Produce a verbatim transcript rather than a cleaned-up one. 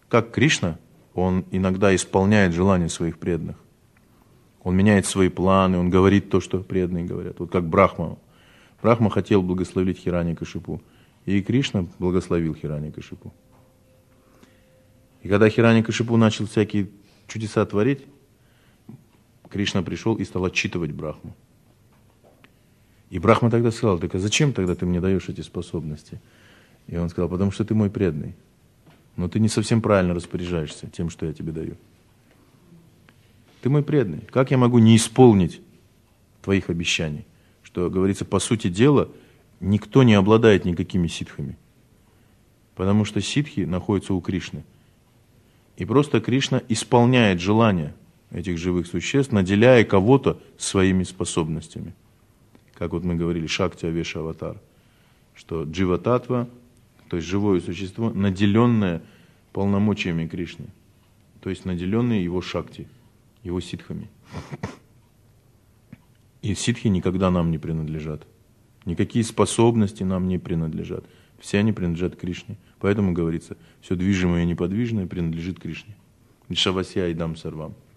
как Кришна, он иногда исполняет желания своих преданных. Он меняет свои планы, он говорит то, что преданные говорят. Вот как Брахма. Брахма хотел благословить Хираньякашипу, и Кришна благословил Хираньякашипу. И когда Хираньякашипу начал всякие чудеса творить, Кришна пришел и стал отчитывать Брахму. И Брахма тогда сказал: так а зачем тогда ты мне даешь эти способности? И он сказал: потому что ты мой преданный. Но ты не совсем правильно распоряжаешься тем, что я тебе даю. Ты мой преданный. Как я могу не исполнить твоих обещаний? Что, говорится, по сути дела, никто не обладает никакими ситхами. Потому что ситхи находятся у Кришны. И просто Кришна исполняет желания этих живых существ, наделяя кого-то своими способностями. Как вот мы говорили, Шакти Авеша Аватар. Что джива-татва, то есть живое существо, наделенное полномочиями Кришны. То есть наделенное его шакти, его ситхами. И ситхи никогда нам не принадлежат. Никакие способности нам не принадлежат. Все они принадлежат Кришне. Поэтому говорится, все движимое и неподвижное принадлежит Кришне. Вишавасья идам сарвам.